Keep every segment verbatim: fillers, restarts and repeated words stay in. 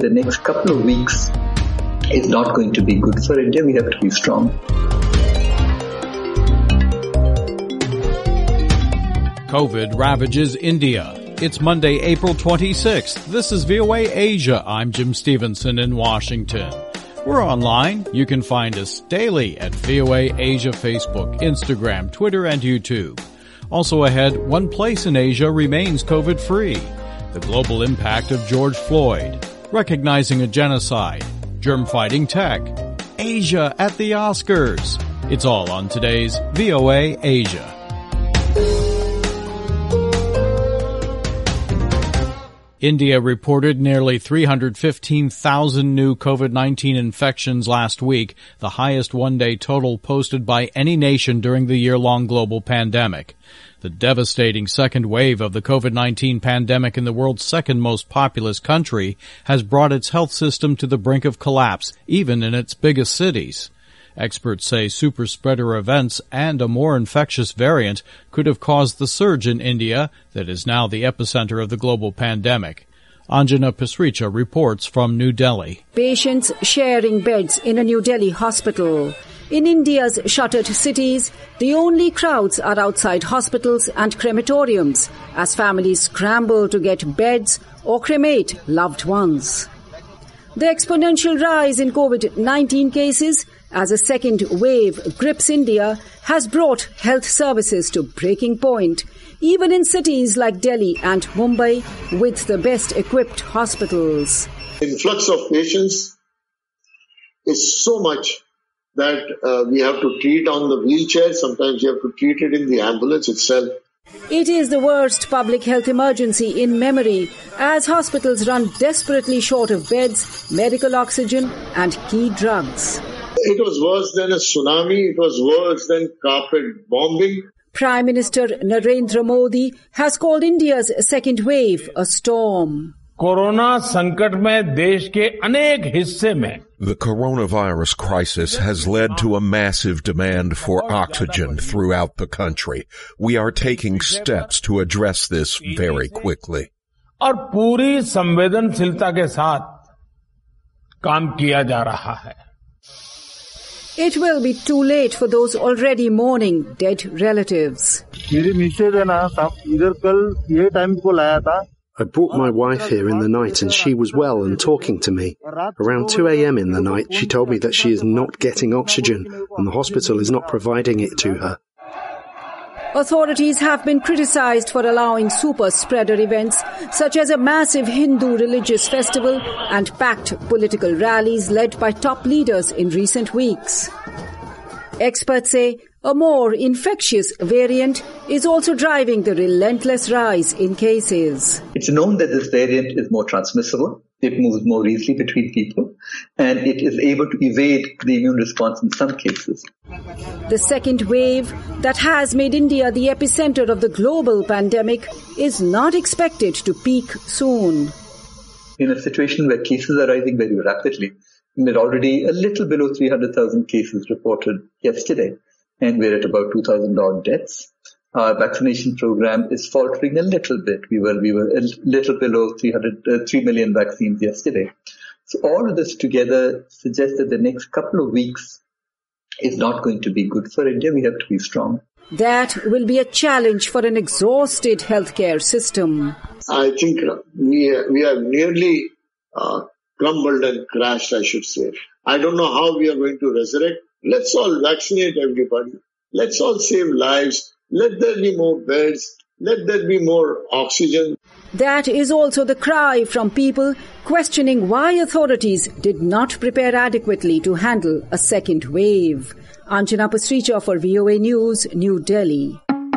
The next couple of weeks is not going to be good for India. We have to be strong. COVID ravages India. It's Monday, April twenty-sixth. This is V O A Asia. I'm Jim Stevenson in Washington. We're online. You can find us daily at V O A Asia Facebook, Instagram, Twitter, and YouTube. Also ahead, one place in Asia remains COVID-free. The global impact of George Floyd. Recognizing a genocide. Germ-fighting tech. Asia at the Oscars. It's all on today's V O A Asia. India reported nearly three hundred fifteen thousand new COVID nineteen infections last week, the highest one-day total posted by any nation during the year-long global pandemic. The devastating second wave of the COVID nineteen pandemic in the world's second most populous country has brought its health system to the brink of collapse, even in its biggest cities. Experts say super spreader events and a more infectious variant could have caused the surge in India that is now the epicenter of the global pandemic. Anjana Pasricha reports from New Delhi. Patients sharing beds in a New Delhi hospital. In India's shuttered cities, the only crowds are outside hospitals and crematoriums as families scramble to get beds or cremate loved ones. The exponential rise in COVID nineteen cases as a second wave grips India has brought health services to breaking point, even in cities like Delhi and Mumbai with the best equipped hospitals. Influx of patients is so much that uh, we have to treat on the wheelchair. Sometimes you have to treat it in the ambulance itself. It is the worst public health emergency in memory as hospitals run desperately short of beds, medical oxygen and key drugs. It was worse than a tsunami. It was worse than carpet bombing. Prime Minister Narendra Modi has called India's second wave a storm. Corona संकट में देश के अनेक हिस्से में The coronavirus crisis has led to a massive demand for oxygen throughout the country. We are taking steps to address this very quickly. और पूरी संवेदनशीलता के साथ काम किया जा रहा है. It will be too late for those already mourning dead relatives. मेरी मिसेज है ना इधर कल ये टाइम को लाया था. I brought my wife here in the night and she was well and talking to me. Around two a.m. in the night, she told me that she is not getting oxygen and the hospital is not providing it to her. Authorities have been criticized for allowing super spreader events such as a massive Hindu religious festival and packed political rallies led by top leaders in recent weeks. Experts say a more infectious variant is also driving the relentless rise in cases. It's known that this variant is more transmissible. It moves more easily between people, and it is able to evade the immune response in some cases. The second wave that has made India the epicenter of the global pandemic is not expected to peak soon. In a situation where cases are rising very rapidly, we're already a little below three hundred thousand cases reported yesterday, and we're at about two thousand odd deaths. Our vaccination program is faltering a little bit. We were we were a little below three hundred, uh, three million vaccines yesterday. So all of this together suggests that the next couple of weeks is not going to be good for India. We have to be strong. That will be a challenge for an exhausted healthcare system. I think we we have nearly uh, crumbled and crashed, I should say. I don't know how we are going to resurrect. Let's all vaccinate everybody. Let's all save lives. Let there be more beds. Let there be more oxygen. That is also the cry from people questioning why authorities did not prepare adequately to handle a second wave. Anjana Pasricha for V O A News, New Delhi.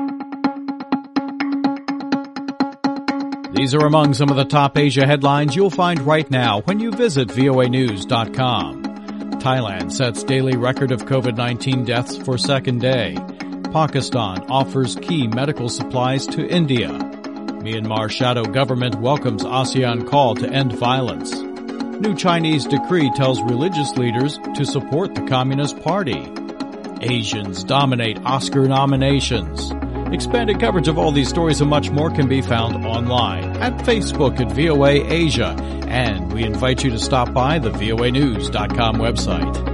These are among some of the top Asia headlines you'll find right now when you visit V O A news dot com. Thailand sets daily record of COVID nineteen deaths for second day. Pakistan offers key medical supplies to India. Myanmar shadow government welcomes ASEAN call to end violence. New Chinese decree tells religious leaders to support the Communist Party. Asians dominate Oscar nominations. Expanded coverage of all these stories and much more can be found online at Facebook at V O A Asia, and we invite you to stop by the V O A news dot com website.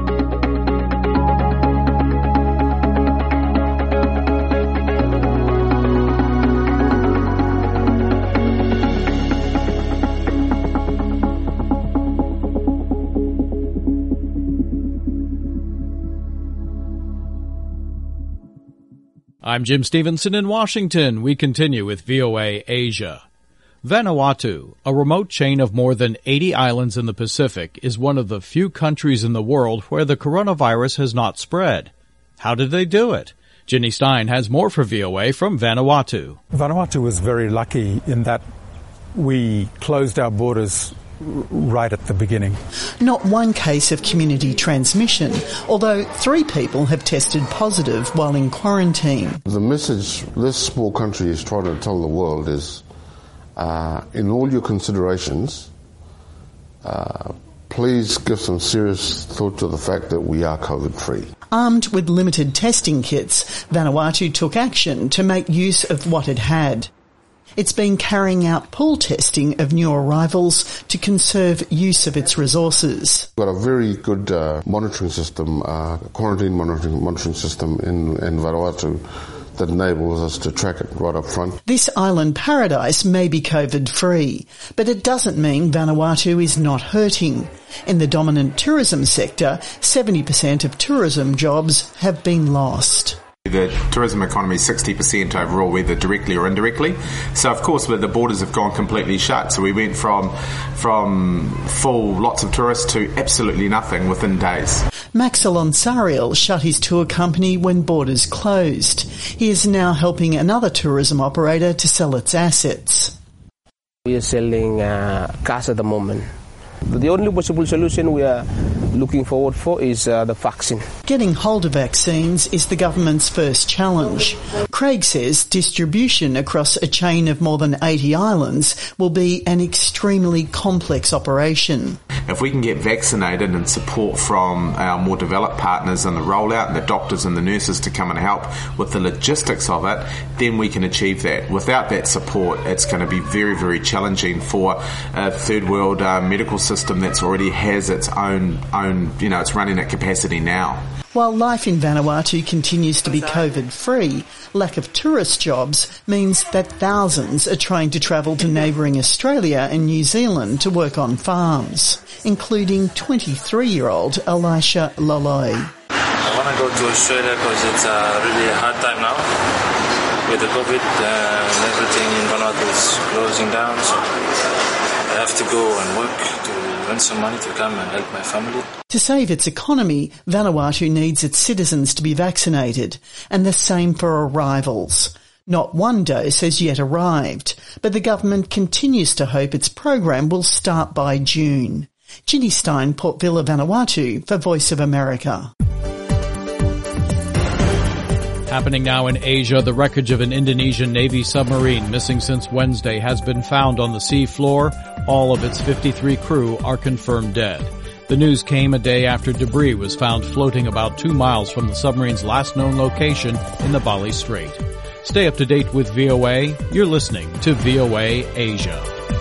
I'm Jim Stevenson in Washington. We continue with V O A Asia. Vanuatu, a remote chain of more than eighty islands in the Pacific, is one of the few countries in the world where the coronavirus has not spread. How did they do it? Ginny Stein has more for V O A from Vanuatu. Vanuatu was very lucky in that we closed our borders right at the beginning. Not one case of community transmission, although three people have tested positive while in quarantine. The message this small country is trying to tell the world is, uh, in all your considerations, uh, please give some serious thought to the fact that we are COVID-free. Armed with limited testing kits, Vanuatu took action to make use of what it had. It's been carrying out pool testing of new arrivals to conserve use of its resources. We've got a very good uh, monitoring system, uh, quarantine monitoring, monitoring system in, in Vanuatu that enables us to track it right up front. This island paradise may be COVID-free, but it doesn't mean Vanuatu is not hurting. In the dominant tourism sector, seventy percent of tourism jobs have been lost. The tourism economy is sixty percent overall, whether directly or indirectly. So, of course, the borders have gone completely shut. So we went from from full, lots of tourists to absolutely nothing within days. Max Alonsariel shut his tour company when borders closed. He is now helping another tourism operator to sell its assets. We are selling uh, cars at the moment. The only possible solution we are looking forward for is uh, the vaccine. Getting hold of vaccines is the government's first challenge. Craig says distribution across a chain of more than eighty islands will be an extremely complex operation. If we can get vaccinated and support from our more developed partners and the rollout and the doctors and the nurses to come and help with the logistics of it, then we can achieve that. Without that support, it's going to be very, very challenging for a third world uh, medical system that's already has its own, own, you know, it's running at capacity now. While life in Vanuatu continues to be COVID-free, lack of tourist jobs means that thousands are trying to travel to neighbouring Australia and New Zealand to work on farms, including twenty-three-year-old Elisha Loloi. I want to go to Australia because it's a really hard time now. With the COVID uh, and everything in Vanuatu is closing down, so I have to go and work to earn some money to come and help my family. To save its economy, Vanuatu needs its citizens to be vaccinated, and the same for arrivals. Not one dose has yet arrived, but the government continues to hope its program will start by June. Ginny Stein, Port Vila, Vanuatu, for Voice of America. Happening now in Asia, the wreckage of an Indonesian Navy submarine missing since Wednesday has been found on the sea floor. All of its fifty-three crew are confirmed dead. The news came a day after debris was found floating about two miles from the submarine's last known location in the Bali Strait. Stay up to date with V O A. You're listening to V O A Asia.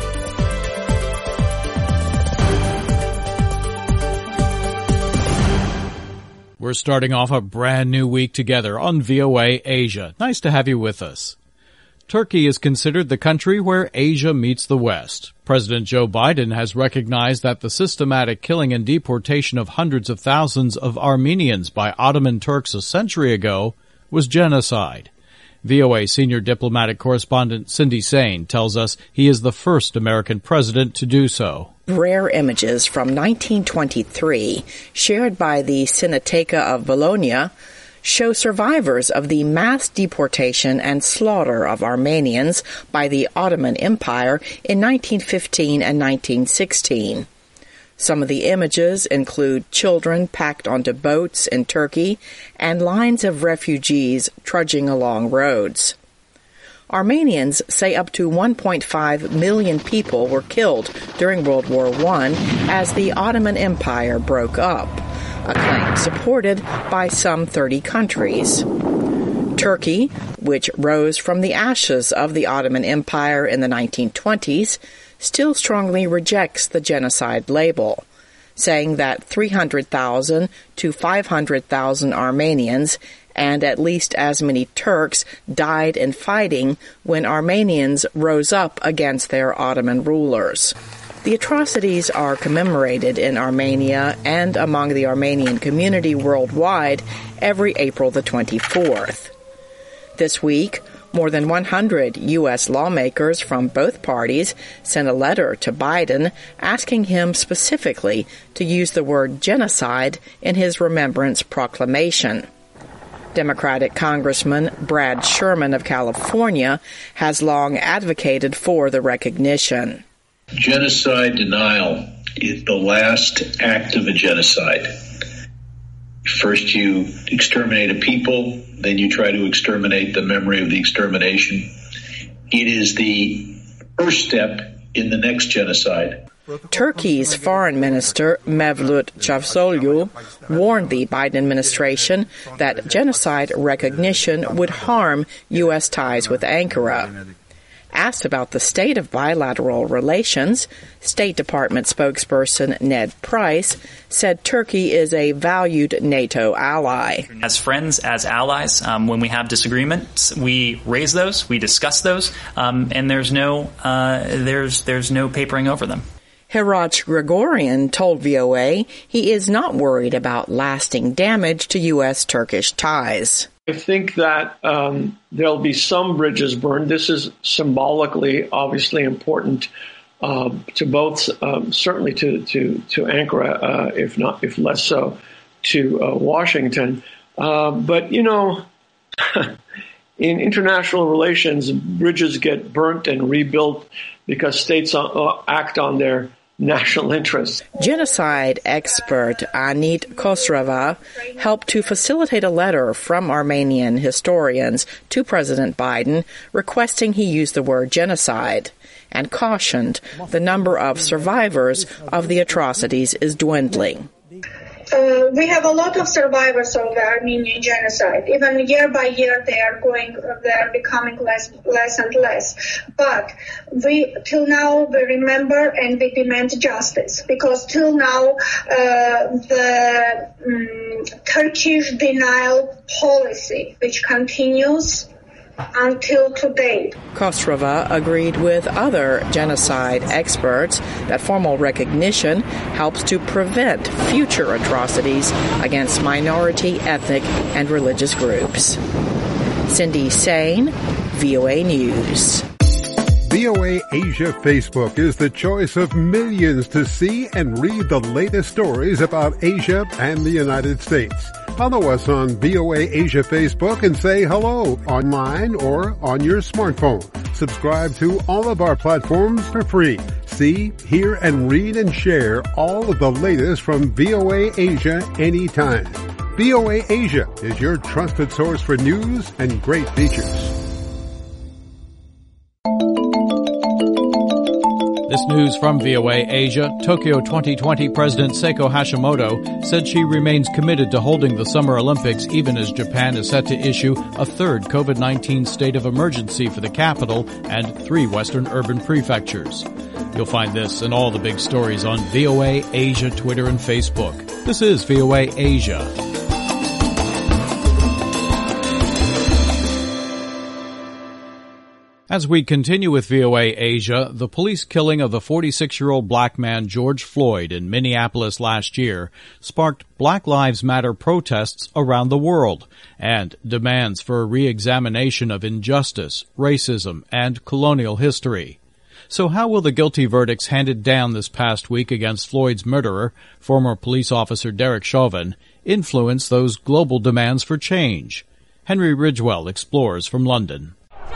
We're starting off a brand new week together on V O A Asia. Nice to have you with us. Turkey is considered the country where Asia meets the West. President Joe Biden has recognized that the systematic killing and deportation of hundreds of thousands of Armenians by Ottoman Turks a century ago was genocide. V O A senior diplomatic correspondent Cindy Sain tells us he is the first American president to do so. Rare images from nineteen twenty-three, shared by the Cineteca of Bologna, show survivors of the mass deportation and slaughter of Armenians by the Ottoman Empire in nineteen fifteen and nineteen sixteen. Some of the images include children packed onto boats in Turkey and lines of refugees trudging along roads. Armenians say up to one point five million people were killed during World War One as the Ottoman Empire broke up, a claim supported by some thirty countries. Turkey, which rose from the ashes of the Ottoman Empire in the nineteen twenties, still strongly rejects the genocide label, saying that three hundred thousand to five hundred thousand Armenians and at least as many Turks died in fighting when Armenians rose up against their Ottoman rulers. The atrocities are commemorated in Armenia and among the Armenian community worldwide every April the twenty-fourth. This week, more than one hundred U S lawmakers from both parties sent a letter to Biden asking him specifically to use the word genocide in his Remembrance Proclamation. Democratic Congressman Brad Sherman of California has long advocated for the recognition. Genocide denial is the last act of a genocide. First you exterminate a people, then you try to exterminate the memory of the extermination. It is the first step in the next genocide. Turkey's foreign minister, Mevlut Çavuşoğlu, warned the Biden administration that genocide recognition would harm U S ties with Ankara. Asked about the state of bilateral relations, State Department spokesperson Ned Price said Turkey is a valued NATO ally. As friends, as allies, um, when we have disagreements, we raise those, we discuss those, um, and there's no uh, there's there's no papering over them. Hiraç Grigoryan told V O A he is not worried about lasting damage to U S Turkish ties. I think that um, there'll be some bridges burned. This is symbolically, obviously important uh, to both, um, certainly to to to Ankara, uh, if not, if less so, to uh, Washington. Uh, but you know, in international relations, bridges get burnt and rebuilt because states uh, act on their national interests. Genocide expert Anit Khosrova helped to facilitate a letter from Armenian historians to President Biden requesting he use the word genocide and cautioned the number of survivors of the atrocities is dwindling. Uh, we have a lot of survivors of the Armenian genocide. Even year by year, they are going, they are becoming less, less and less. But we, till now, we remember and we demand justice because till now, uh, the um, Turkish denial policy, which continues until today. Khosrova agreed with other genocide experts that formal recognition helps to prevent future atrocities against minority, ethnic, and religious groups. Cindy Sain, V O A News. V O A Asia Facebook is the choice of millions to see and read the latest stories about Asia and the United States. Follow us on V O A Asia Facebook and say hello online or on your smartphone. Subscribe to all of our platforms for free. See, hear, and read and share all of the latest from V O A Asia anytime. V O A Asia is your trusted source for news and great features. This news from V O A Asia. Tokyo twenty twenty President Seiko Hashimoto said she remains committed to holding the Summer Olympics even as Japan is set to issue a third COVID nineteen state of emergency for the capital and three Western urban prefectures. You'll find this and all the big stories on V O A Asia Twitter and Facebook. This is V O A Asia. As we continue with V O A Asia, the police killing of the forty-six-year-old black man George Floyd in Minneapolis last year sparked Black Lives Matter protests around the world and demands for a re-examination of injustice, racism, and colonial history. So how will the guilty verdicts handed down this past week against Floyd's murderer, former police officer Derek Chauvin, influence those global demands for change? Henry Ridgewell explores from London.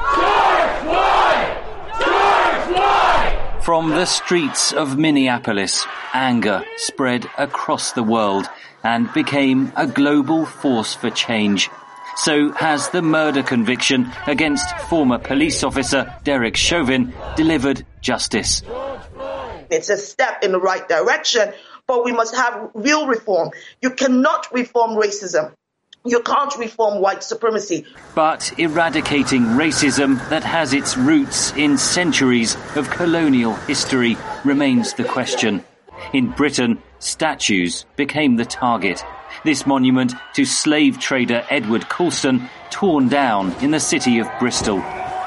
From the streets of Minneapolis, anger spread across the world and became a global force for change. So has the murder conviction against former police officer Derek Chauvin delivered justice. It's a step in the right direction, but we must have real reform. You cannot reform racism You can't reform white supremacy. But eradicating racism that has its roots in centuries of colonial history remains the question. In Britain, statues became the target. This monument to slave trader Edward Colston torn down in the city of Bristol.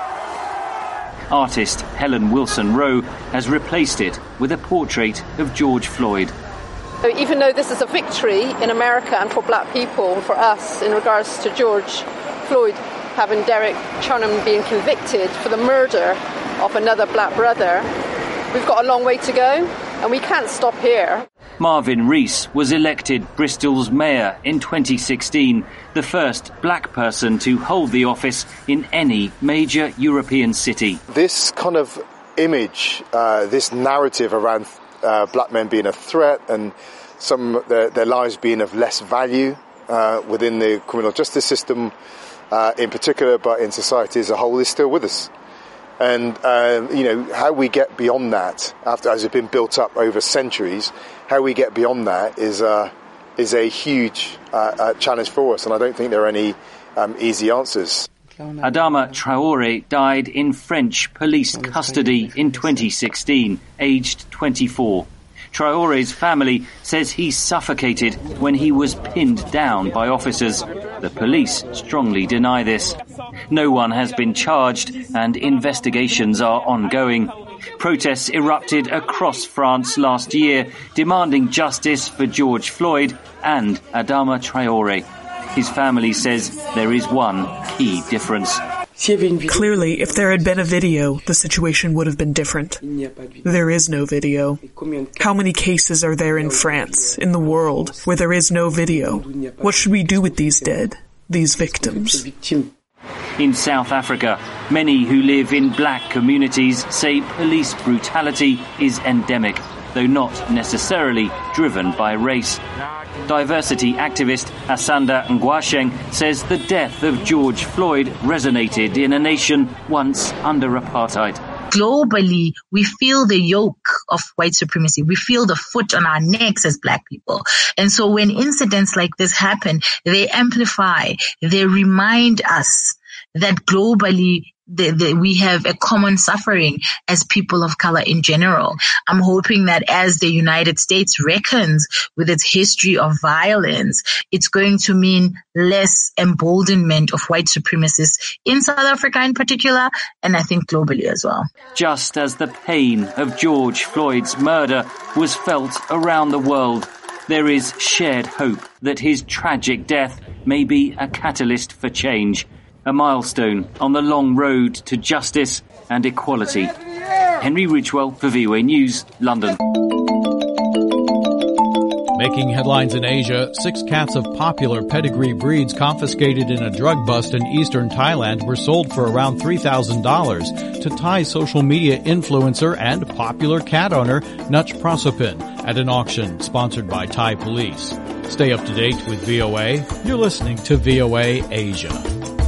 Artist Helen Wilson Rowe has replaced it with a portrait of George Floyd. Even though this is a victory in America and for black people, for us, in regards to George Floyd having Derek Chauvin being convicted for the murder of another black brother, we've got a long way to go and we can't stop here. Marvin Rees was elected Bristol's mayor in twenty sixteen, the first black person to hold the office in any major European city. This kind of image, uh, this narrative around uh, black men being a threat and some their, their lives being of less value uh, within the criminal justice system uh, in particular, but in society as a whole, is still with us. And, uh, you know, how we get beyond that, after as it's been built up over centuries, how we get beyond that is, uh, is a huge uh, uh, challenge for us, and I don't think there are any um, easy answers. Adama Traore died in French police custody in twenty sixteen, aged twenty-four. Traore's family says he suffocated when he was pinned down by officers. The police strongly deny this. No one has been charged and investigations are ongoing. Protests erupted across France last year, demanding justice for George Floyd and Adama Traore. His family says there is one key difference. Clearly, if there had been a video, the situation would have been different. There is no video. How many cases are there in France, in the world, where there is no video? What should we do with these dead, these victims? In South Africa, many who live in black communities say police brutality is endemic, though not necessarily driven by race. Diversity activist Asanda Ngwasheng says the death of George Floyd resonated in a nation once under apartheid. Globally, we feel the yoke of white supremacy. We feel the foot on our necks as black people. And so when incidents like this happen, they amplify, they remind us that globally the, the, we have a common suffering as people of color in general. I'm hoping that as the United States reckons with its history of violence, it's going to mean less emboldenment of white supremacists in South Africa in particular, and I think globally as well. Just as the pain of George Floyd's murder was felt around the world, there is shared hope that his tragic death may be a catalyst for change. A milestone on the long road to justice and equality. Henry Ridgewell for V O A News, London. Making headlines in Asia, six cats of popular pedigree breeds confiscated in a drug bust in eastern Thailand were sold for around three thousand dollars to Thai social media influencer and popular cat owner Nutch Prosopin at an auction sponsored by Thai police. Stay up to date with V O A. You're listening to V O A Asia.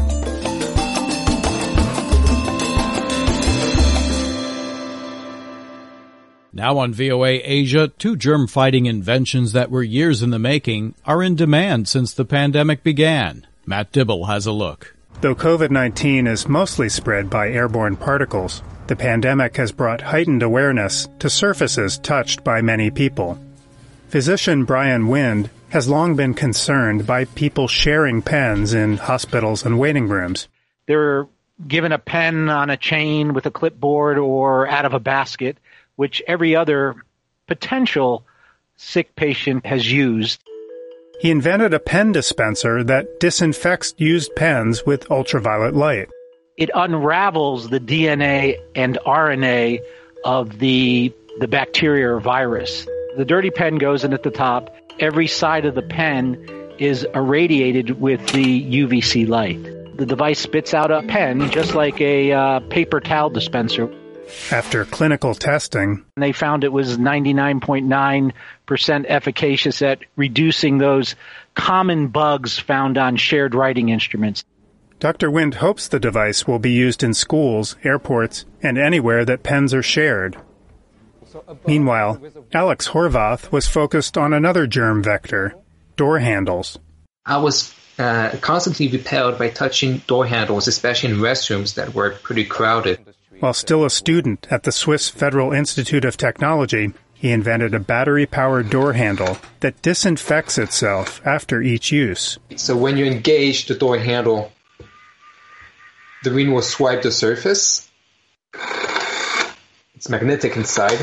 Now on V O A Asia, two germ-fighting inventions that were years in the making are in demand since the pandemic began. Matt Dibble has a look. Though COVID nineteen is mostly spread by airborne particles, the pandemic has brought heightened awareness to surfaces touched by many people. Physician Brian Wind has long been concerned by people sharing pens in hospitals and waiting rooms. They're given a pen on a chain with a clipboard or out of a basket, which every other potential sick patient has used. He invented a pen dispenser that disinfects used pens with ultraviolet light. It unravels the D N A and R N A of the, the bacteria or virus. The dirty pen goes in at the top. Every side of the pen is irradiated with the U V C light. The device spits out a pen just like a uh, paper towel dispenser. After clinical testing, they found it was ninety-nine point nine percent efficacious at reducing those common bugs found on shared writing instruments. Doctor Wind hopes the device will be used in schools, airports, and anywhere that pens are shared. Meanwhile, Alex Horvath was focused on another germ vector, door handles. I was uh, constantly repelled by touching door handles, especially in restrooms that were pretty crowded. While still a student at the Swiss Federal Institute of Technology, he invented a battery-powered door handle that disinfects itself after each use. So when you engage the door handle, the ring will swipe the surface. It's magnetic inside.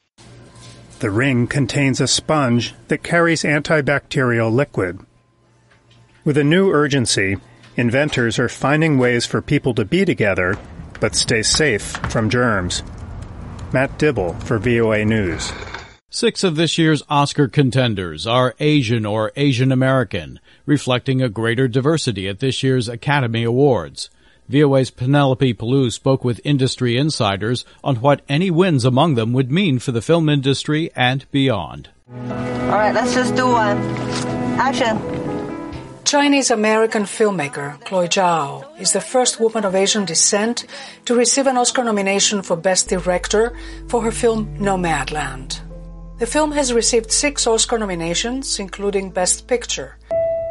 The ring contains a sponge that carries antibacterial liquid. With a new urgency, inventors are finding ways for people to be together but stay safe from germs. Matt Dibble for V O A News. Six of this year's Oscar contenders are Asian or Asian American, reflecting a greater diversity at this year's Academy Awards. V O A's Penelope Pellew spoke with industry insiders on what any wins among them would mean for the film industry and beyond. All right, let's just do one. Action. Chinese-American filmmaker Chloe Zhao is the first woman of Asian descent to receive an Oscar nomination for Best Director for her film Nomadland. The film has received six Oscar nominations, including Best Picture.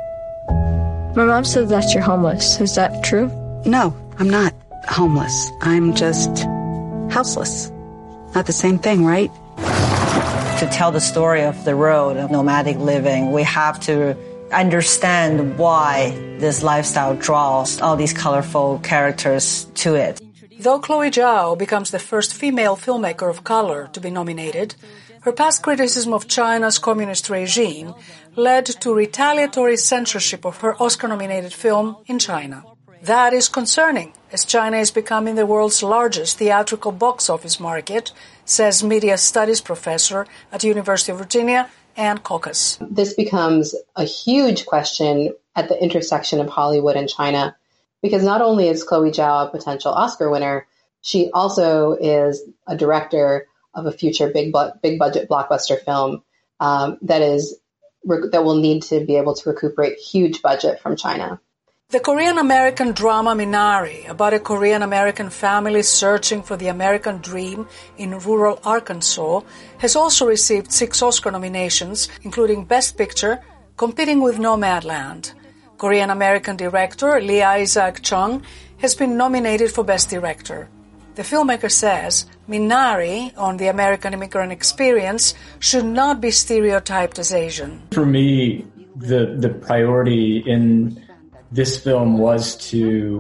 My mom said that you're homeless. Is that true? No, I'm not homeless. I'm just houseless. Not the same thing, right? To tell the story of the road of nomadic living, we have to understand why this lifestyle draws all these colorful characters to it. Though Chloe Zhao becomes the first female filmmaker of color to be nominated, her past criticism of China's communist regime led to retaliatory censorship of her Oscar-nominated film in China. That is concerning, as China is becoming the world's largest theatrical box office market, says media studies professor at the University of Virginia, Ann Caucus. This becomes a huge question at the intersection of Hollywood and China, because not only is Chloe Zhao a potential Oscar winner, she also is a director of a future big bu- big budget blockbuster film um, that is rec- that will need to be able to recuperate huge budget from China. The Korean-American drama Minari, about a Korean-American family searching for the American dream in rural Arkansas, has also received six Oscar nominations, including Best Picture, competing with Nomadland. Korean-American director Lee Isaac Chung has been nominated for Best Director. The filmmaker says Minari, on the American immigrant experience, should not be stereotyped as Asian. For me, the the priority in this film was to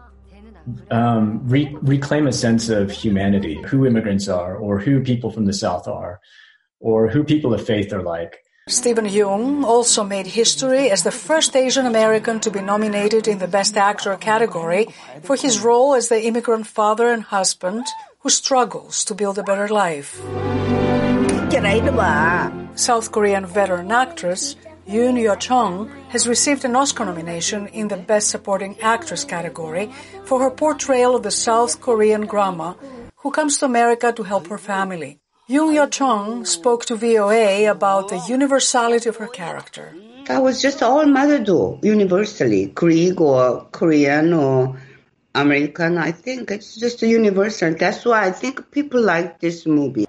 um, re- reclaim a sense of humanity, who immigrants are, or who people from the South are, or who people of faith are like. Stephen Yeun also made history as the first Asian American to be nominated in the Best Actor category for his role as the immigrant father and husband who struggles to build a better life. South Korean veteran actress Yoon Yo-chung has received an Oscar nomination in the Best Supporting Actress category for her portrayal of the South Korean grandma who comes to America to help her family. Yoon Yo-chung spoke to V O A about the universality of her character. That was just all mother do, universally, Greek or Korean or American. I think it's just a universal. That's why I think people like this movie.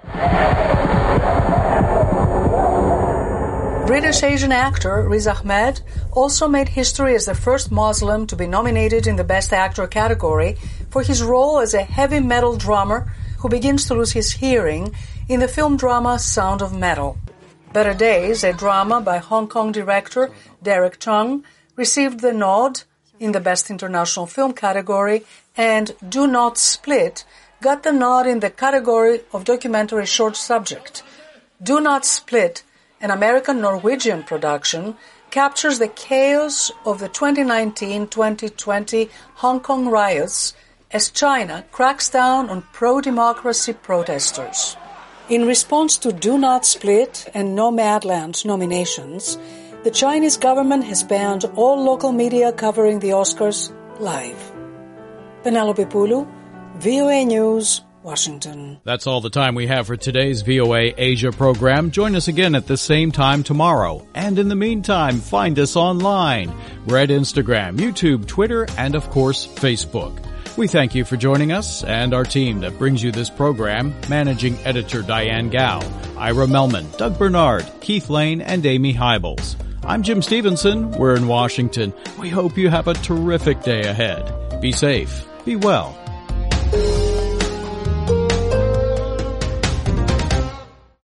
British Asian actor Riz Ahmed also made history as the first Muslim to be nominated in the Best Actor category for his role as a heavy metal drummer who begins to lose his hearing in the film drama Sound of Metal. Better Days, a drama by Hong Kong director Derek Chung, received the nod in the Best International Film category, and Do Not Split got the nod in the category of documentary short subject. Do Not Split, an American-Norwegian production, captures the chaos of the twenty nineteen twenty twenty Hong Kong riots as China cracks down on pro-democracy protesters. In response to Do Not Split and Nomadland nominations, the Chinese government has banned all local media covering the Oscars live. Penelope Pellew, V O A News, Washington. That's all the time we have for today's V O A Asia program. Join us again at the same time tomorrow. And in the meantime, find us online. We're at Instagram, YouTube, Twitter, and of course, Facebook. We thank you for joining us and our team that brings you this program, Managing Editor Diane Gao, Ira Melman, Doug Bernard, Keith Lane, and Amy Hybels. I'm Jim Stevenson. We're in Washington. We hope you have a terrific day ahead. Be safe, be well,